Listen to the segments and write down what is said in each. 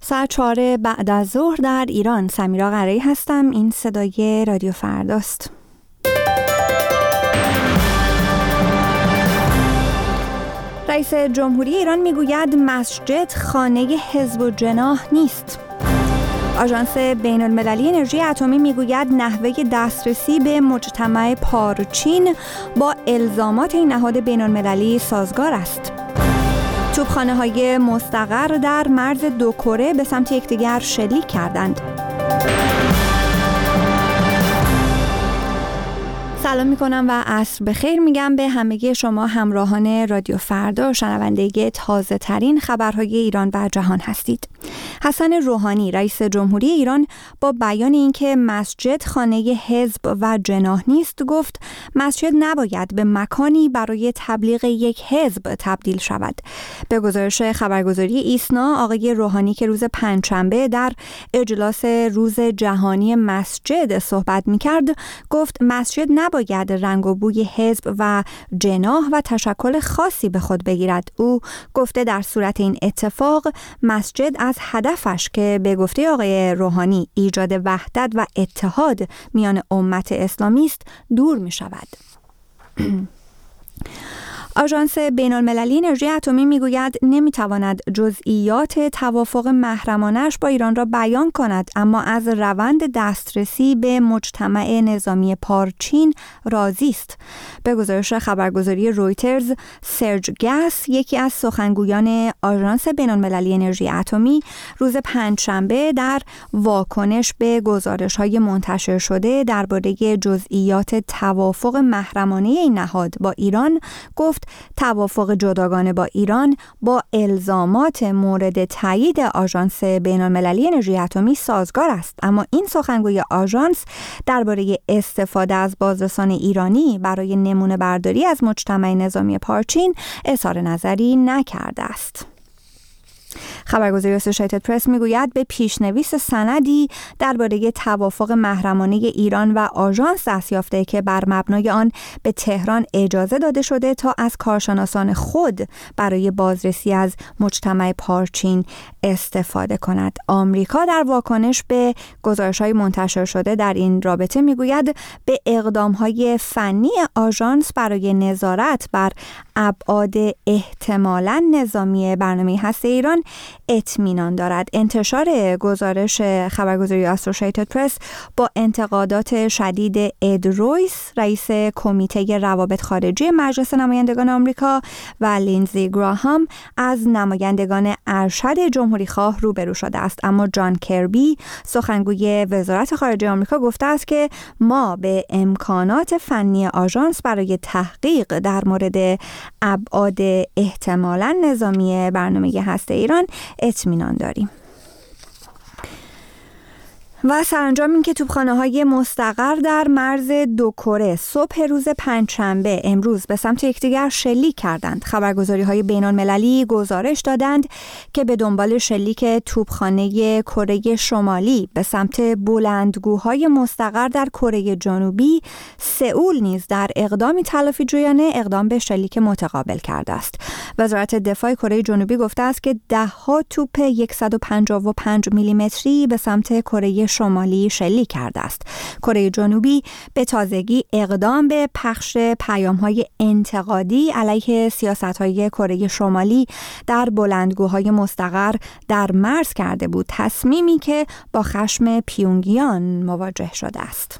ساعت 4 بعد از ظهر در ایران. سمیرا قرایی هستم. این صدای رادیو فرداست. رئیس جمهوری ایران میگوید مسجد خانه حزب و جناح نیست. آژانس بین المللی انرژی اتمی میگوید نحوه دسترسی به مجتمع پارچین با الزامات این نهاد بین المللی سازگار است. توپخانه‌های مستقر در مرز دو کره به سمت یکدیگر شلیک کردند. سلام میکنم و عصر بخیر میگم به همه شما همراهان رادیو فردا، شنونده تازه ترین خبرهای ایران و جهان هستید. حسن روحانی رئیس جمهوری ایران با بیان اینکه مسجد خانه حزب و جناح نیست گفت مسجد نباید به مکانی برای تبلیغ یک حزب تبدیل شود. به گزارش خبرگزاری ایسنا، آقای روحانی که روز پنجشنبه در اجلاس روز جهانی مسجد صحبت میکرد گفت مسجد نباید رنگ و بوی حزب و جناح و تشکل خاصی به خود بگیرد. او گفته در صورت این اتفاق مسجد از هدفش که به گفته آقای روحانی ایجاد وحدت و اتحاد میان امت اسلامی است دور می شود. آژانس بین المللی انرژی اتمی میگوید نمیتواند جزئیات توافق محرمانش با ایران را بیان کند، اما از روند دسترسی به مجتمع نظامی پارچین راضی است. به گزارش خبرگزاری رویترز، سرج گس یکی از سخنگویان آژانس بین المللی انرژی اتمی روز پنجشنبه در واکنش به گزارش‌های منتشر شده درباره جزئیات توافق محرمانه این نهاد با ایران گفت توافق جداگانه با ایران با الزامات مورد تایید آژانس بین المللی انرژی اتمی سازگار است، اما این سخنگوی آژانس درباره استفاده از بازرسان ایرانی برای نمونه برداری از مجتمع نظامی پارچین اظهار نظری نکرده است. خبرگزاری اسوسییتد پرس میگوید به پیشنویس سندی درباره توافق محرمانه ایران و آژانس دست یافته که بر مبنای آن به تهران اجازه داده شده تا از کارشناسان خود برای بازرسی از مجتمع پارچین استفاده کند. آمریکا در واکنش به گزارش‌های منتشر شده در این رابطه میگوید به اقدام‌های فنی آژانس برای نظارت بر ابعاد احتمالاً نظامی برنامه هسته ایران اطمینان دارد. انتشار گزارش خبرگزاری اسوسییتد پرس با انتقادات شدید اد رویس رئیس کمیته روابط خارجی مجلس نمایندگان آمریکا و لینزی گراهام از نمایندگان ارشد جمهوری خواه روبرو شده است، اما جان کربی سخنگوی وزارت خارجه آمریکا گفته است که ما به امکانات فنی آژانس برای تحقیق در مورد ابعاد احتمالاً نظامی برنامه هسته ایران اطمینان داریم. و سرانجام این که توپخانه‌های مستقر در مرز دو کره صبح روز پنجشنبه امروز به سمت یکدیگر شلیک کردند. خبرگزاری‌های بین‌المللی گزارش دادند که به دنبال شلیک توپخانه کره شمالی به سمت بلندگوهای مستقر در کره جنوبی، سئول نیز در اقدامی تلافی جویانه اقدام به شلیک متقابل کرده است. وزارت دفاع کره جنوبی گفته است که ده‌ها توپ 155 میلیمتری به سمت کره شمالی شلیک کرده است. کره جنوبی به تازگی اقدام به پخش پیام‌های انتقادی علیه سیاست‌های کره شمالی در بلندگوهای مستقر در مرز کرده بود، تصمیمی که با خشم پیونگیان مواجه شده است.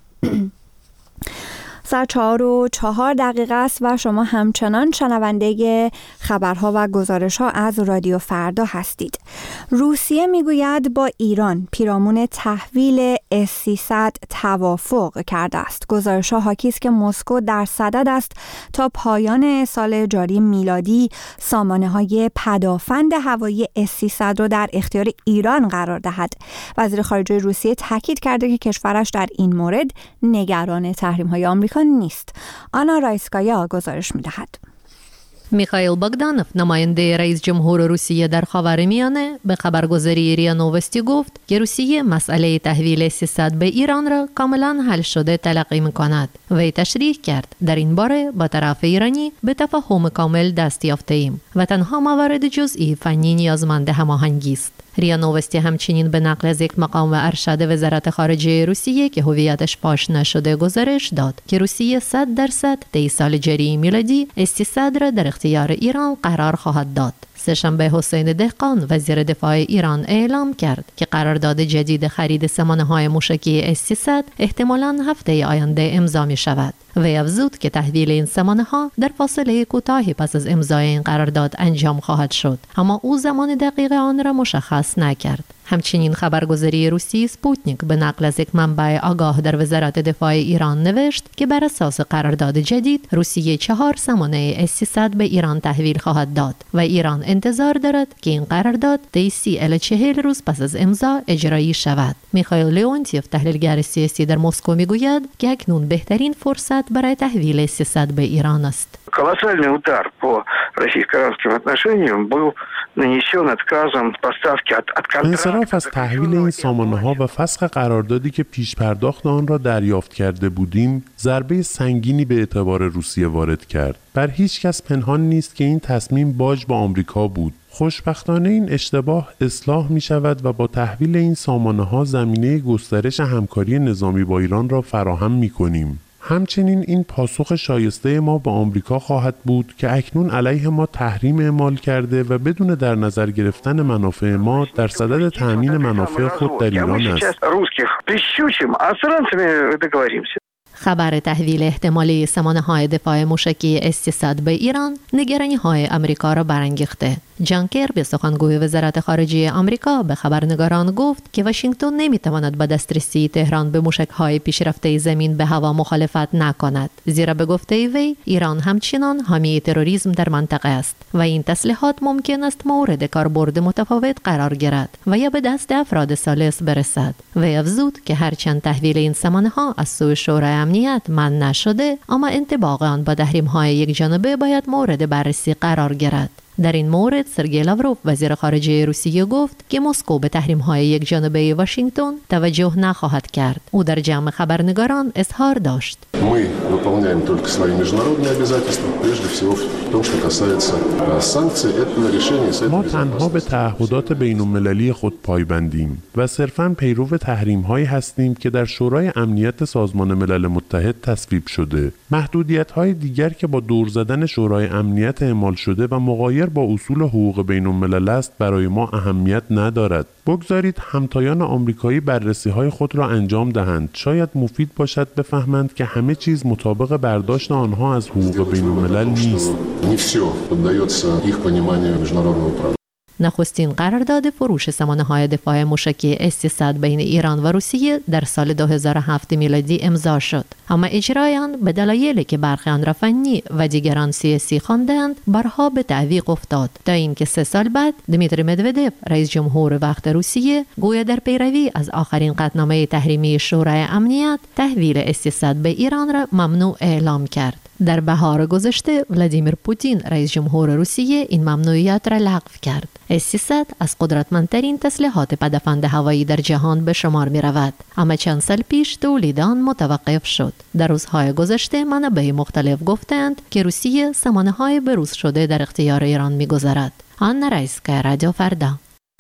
ساعت 4:04 است و شما همچنان شنونده خبرها و گزارش‌ها از رادیو فردا هستید. روسیه میگوید با ایران پیرامون تحویل S-300 توافق کرده است. گزارش‌ها حاکی است که مسکو در صدد است تا پایان سال جاری میلادی سامانه‌های پدافند هوایی S-300 را در اختیار ایران قرار دهد. وزیر خارجه روسیه تاکید کرده که کشورش در این مورد نگران تحریم‌های آمریکا نیست. آنا رایسکایا گزارش می‌دهد. میخائیل باگدانوف نماینده رئیس جمهور روسیه در خاورمیانه به خبرگزاری ریا نووستی گفت که روسیه مسئله تحویل S-300 به ایران را کاملا حل شده تلقی می‌کند. وی تشریح کرد در این باره با طرف ایرانی به تفاهم کامل دست یافته‌ایم و تنها موارد جزئی فنی نیازمند هماهنگی است. ریا نووستی همچنین به نقل از یک مقام و ارشد وزارت خارجه روسیه که هویتش فاش نشده گزارش داد که روسیه 100% طی سال جاری میلادی اس-300 را در اختیار ایران قرار خواهد داد. سه‌شنبه حسین دهقان وزیر دفاع ایران اعلام کرد که قرارداد جدید خرید سامانه‌های موشکی اس-300 احتمالاً هفته آینده امضا می شود. وی افزود که تحویل این سامانه‌ها در فاصله کوتاهی پس از امضای این قرارداد انجام خواهد شد، اما او زمان دقیق آن را مشخص نکرد. همچنین خبرگزاری روسی سپوتنیک به نقل از یک منبع آگاه در وزارت دفاع ایران نوشت که بر اساس قرارداد جدید روسیه 4 سامانه اس-300 به ایران تحویل خواهد داد و ایران انتظار دارد که این قرارداد طی 30 الی 40 روز پس از امضا اجرایی شود. میخائیل لئونتیف تحلیلگر سیاسی در مسکو میگوید که اکنون بهترین فرصت برای تحویل اس-300 به ایران است. Колоссальный удар по российско-иранским отношениям был нанесен отказом поставки от контракта. انصراف از تحویل این سامانه‌ها و فسخ قراردادی که پیش پرداخت آن را دریافت کرده بودیم، ضربه سنگینی به اعتبار روسیه وارد کرد. بر هیچ کس پنهان نیست که این تصمیم باج با آمریکا بود. خوشبختانه این اشتباه اصلاح می شود و با تحویل این سامانه‌ها زمینه گسترش همکاری نظامی با ایران را فراهم می کنیم. همچنین این پاسخ شایسته ما به آمریکا خواهد بود که اکنون علیه ما تحریم اعمال کرده و بدون در نظر گرفتن منافع ما در صدد تأمین منافع خود در ایران است. خبر تحویل احتمالی سامانه‌های دفاع موشکی اس-300 به ایران نگرانی‌های آمریکا را برانگیخته. جان کربی سخنگوی وزارت خارجه آمریکا به خبرنگاران گفت که واشنگتن نمی‌تواند با دسترسی تهران به موشک‌های پیشرفته زمین به هوا مخالفت نکند، زیرا به گفته وی ایران همچنان حامی تروریسم در منطقه است و این تسلیحات ممکن است مورد کاربرد متفاوت قرار گیرد و یا به دست افراد ثالث برسد. وی افزود که هرچند تحویل این سامانه‌ها از سوی شورای امنیت منع نشده، اما انطباق آن با تحریم‌های یکجانبه باید مورد بررسی قرار گیرد. در این مورد سرگئی لاوروف وزیر خارجه روسیه گفت که مسکو به تحریم‌های یکجانبه واشنگتن توجه نخواهد کرد. او در جمع خبرنگاران اظهار داشت: Мы выполняем только свои международные обязательства, прежде всего в том, что касается санкций. Это решение. ما تنها به تعهدات بین‌المللی خود پایبندیم و صرفاً پیرو تحریم‌هایی هستیم که در شورای امنیت سازمان ملل متحد تصویب شده. محدودیت‌های دیگر که با دور زدن شورای امنیت اعمال شده و مغایر با اصول حقوق بین‌الملل است برای ما اهمیت ندارد. بگذارید همتایان آمریکایی بررسی‌های خود را انجام دهند. شاید مفید باشد بفهمند که همه چیز مطابق برداشت آنها از حقوق بین‌الملل نیست. نخستین قرارداد فروش سامانه‌های دفاع موشکی اس-300 بین ایران و روسیه در سال 2007 میلادی امضا شد، اما اجرای آن به دلایلی که برخی آن را فنی و دیگران سیاسی خواندند برها به تعویق افتاد، تا اینکه 3 سال بعد دمیتری مدودف رئیس جمهور وقت روسیه گویا در پیروی از آخرین قطعنامه تحریمی شورای امنیت تحویل اس-300 به ایران را ممنوع اعلام کرد. در بهار گذشته ولادیمیر پوتین رئیس جمهور روسیه این ممنوعیت را لغو کرد. اس-300 از قدرتمندترین تسلیحات پدافند هوایی در جهان به شمار می رود، اما چند سال پیش تولید آن متوقف شد. در روزهای گذشته منابع مختلف گفتند که روسیه سامانه‌های بروز شده در اختیار ایران می گذارد. آنا رایسکا، رادیو فردا.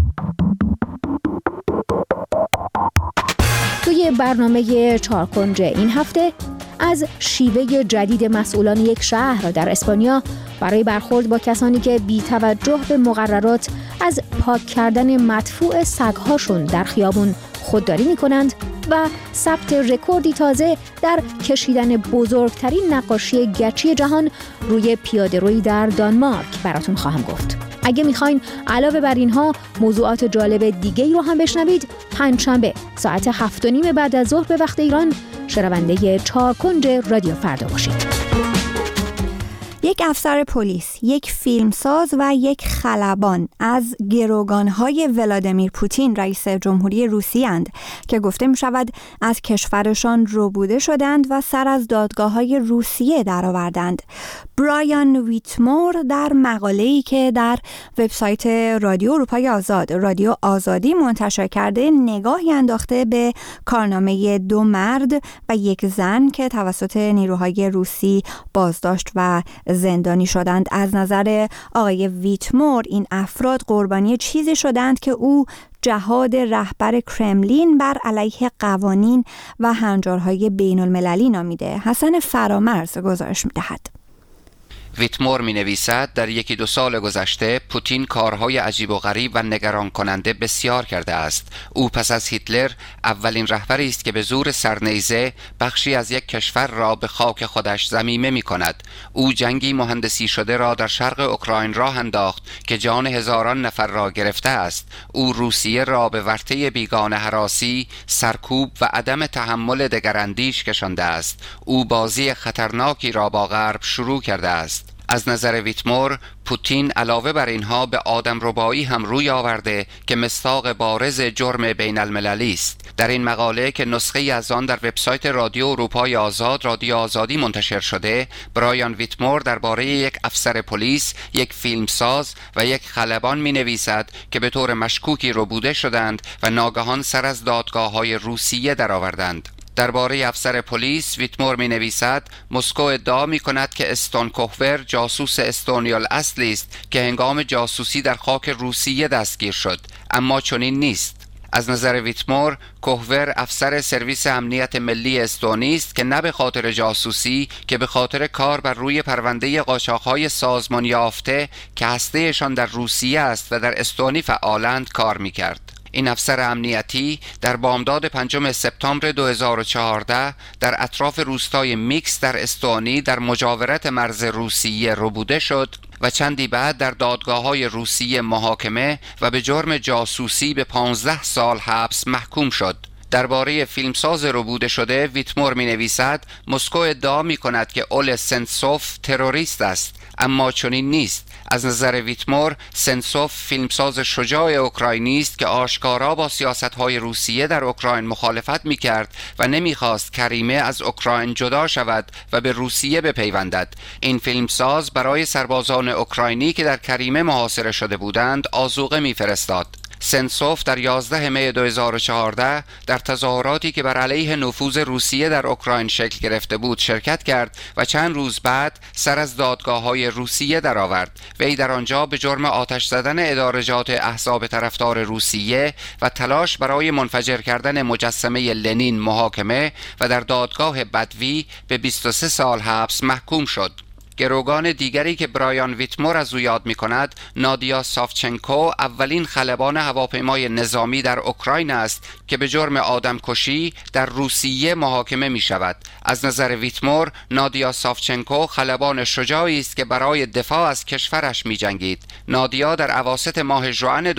توی برنامه چارکنج این هفته از شیوه جدید مسئولان یک شهر در اسپانیا برای برخورد با کسانی که بی توجه به مقررات از پاک کردن مدفوع سگ‌هاشون در خیابون خودداری می‌کنند و ثبت رکوردی تازه در کشیدن بزرگترین نقاشی گچی جهان روی پیاده‌رویی در دانمارک براتون خواهم گفت. اگه میخواین علاوه بر اینها موضوعات جالب دیگه‌ای رو هم بشنوید، پنجشنبه ساعت 7:30 بعد از ظهر به وقت ایران شنونده چارکنج رادیو فردا باشید. یک افسر پلیس، یک فیلمساز و یک خلبان از گروگانهای ولادیمیر پوتین رئیس جمهوری روسیه اند که گفته می شود از کشورشان ربوده شدند و سر از دادگاه‌های روسیه درآوردند. برایان ویتمور در مقاله‌ای که در وبسایت رادیو اروپای آزاد، رادیو آزادی منتشر کرده، نگاهی انداخته به کارنامه 2 مرد و 1 زن که توسط نیروهای روسی بازداشت و زندانی شدند. از نظر آقای ویتمور این افراد قربانی چیزی شدند که او جهاد رهبر کرملین بر علیه قوانین و هنجارهای بین المللی نامیده. حسن فرامرز گزارش می‌دهد. ویتمور می نویسد در 1-2 سال گذشته پوتین کارهای عجیب و غریب و نگران کننده بسیار کرده است. او پس از هیتلر اولین رهبری است که به زور سرنیزه بخشی از یک کشور را به خاک خودش ضمیمه می کند. او جنگی مهندسی شده را در شرق اوکراین راه انداخت که جان هزاران نفر را گرفته است. او روسیه را به ورطه بیگانه هراسی، سرکوب و عدم تحمل دگراندیش کشانده است. او بازی خطرناکی را با غرب شروع کرده است. از نظر ویتمور، پوتین علاوه بر اینها به آدمربایی هم روی آورده که مصداق بارز جرم بین المللی است. در این مقاله که نسخه‌ای از آن در وبسایت رادیو اروپای آزاد، رادیو آزادی منتشر شده، برایان ویتمور درباره یک افسر پلیس، یک فیلمساز و یک خلبان می‌نویسد که به طور مشکوکی ربوده شدند و ناگهان سر از دادگاه‌های روسیه درآوردند. درباره افسر پلیس ویتمور می نویسد مسکو ادعا می کند که استون کوهور جاسوس استونیال اصلی است که هنگام جاسوسی در خاک روسیه دستگیر شد، اما چنین نیست. از نظر ویتمور، کوهور افسر سرویس امنیت ملی استونی است که نه به خاطر جاسوسی که به خاطر کار بر روی پرونده قاچاق‌های سازمان یافته که هسته‌شان در روسیه است و در استونی فعالند کار می کرد. این افسر امنیتی در بامداد 5 سپتامبر 2014 در اطراف روستای میکس در استونی در مجاورت مرز روسیه ربوده شد و چندی بعد در دادگاه‌های روسیه محاکمه و به جرم جاسوسی به 15 سال حبس محکوم شد. درباره فیلمساز ربوده شده ویتمور می نویسد مسکو ادعا می کند که اول سنتسوف تروریست است، اما چنین نیست. از نظر ویتمور، سنتسوف فیلمساز شجاع اوکراینی است که آشکارا با سیاست‌های روسیه در اوکراین مخالفت می‌کرد و نمی‌خواست کریمه از اوکراین جدا شود و به روسیه بپیوندد. این فیلمساز برای سربازان اوکراینی که در کریمه محاصره شده بودند آذوقه می‌فرستاد. سنتسوف در 11 می 2014 در تظاهراتی که بر علیه نفوذ روسیه در اوکراین شکل گرفته بود شرکت کرد و چند روز بعد سر از دادگاه‌های روسیه درآورد. وی در آنجا به جرم آتش زدن ادارجات احزاب طرفدار روسیه و تلاش برای منفجر کردن مجسمه لنین محاکمه و در دادگاه بدوی به 23 سال حبس محکوم شد. گروگان دیگری که برایان ویتمور از او یاد می کند، نادیا ساوچنکو، اولین خلبان هواپیمای نظامی در اوکراین است که به جرم آدمکشی در روسیه محاکمه می شود. از نظر ویتمور، نادیا ساوچنکو خلبان شجاعی است که برای دفاع از کشورش می جنگید. نادیا در اواسط ماه ژوئن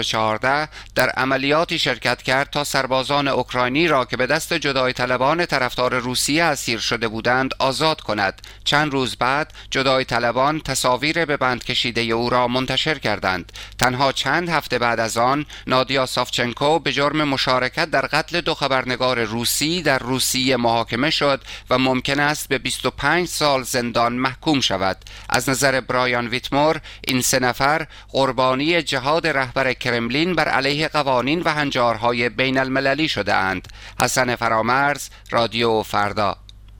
2014 در عملیاتی شرکت کرد تا سربازان اوکراینی را که به دست جدای طلبان طرفدار روسیه اسیر شده بودند آزاد کند. چند روز بعد جدای طلبان تصاویر به بند کشیده او را منتشر کردند. تنها چند هفته بعد از آن نادیا ساوچنکو به جرم مشارکت در قتل 2 خبرنگار روسی در روسیه محاکمه شد و ممکن است به 25 سال زندان محکوم شود. از نظر برایان ویتمور، این 3 نفر قربانی جهاد رهبر کرملین بر علیه قوانین و هنجارهای بین المللی شده اند. حسن فرامرز، رادیو فردا.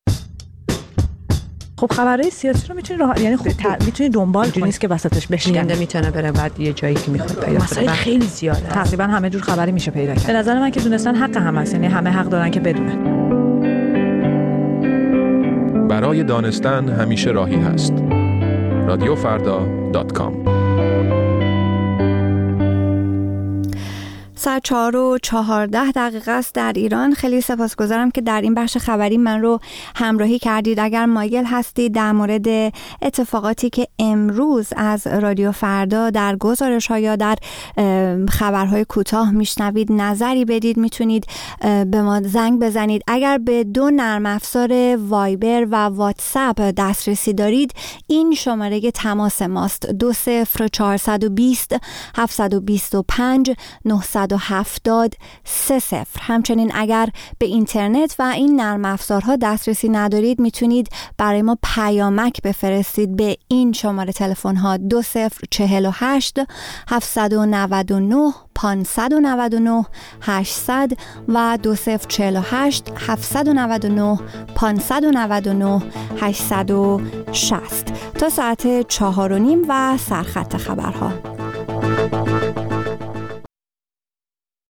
خب خبرهای سیاسی رو میتونی یعنی میتونی دنبال کنی، نیست که وسطش بشکنی، میتونه بره بعد یه جایی که میخواد پیدا کنه. مسائل خیلی زیاده، تقریبا همه جور خبری میشه پیدا کرد. به نظر من که دونستن حق همه است، یعنی همه حق دارن که بدونن. برای دانستن همیشه راهی هست. radiofarda.com. ساعت 4:14 است در ایران. خیلی سپاسگزارم که در این بخش خبری من رو همراهی کردید. اگر مایل هستید در مورد اتفاقاتی که امروز از رادیو فردا در گزارش‌ها یا در خبرهای کوتاه میشنوید نظری بدید، میتونید به ما زنگ بزنید. اگر به 2 نرم افزار وایبر و واتساپ دسترسی دارید، این شماره تماس ماست: 20420 725 900 770 30. همچنین اگر به اینترنت و این نرم افزارها دسترسی ندارید میتونید برای ما پیامک بفرستید به این شماره تلفن ها 2048 799 599 800 و 2048 799 599 860 تا ساعت 4:30 و سرخط خبرها.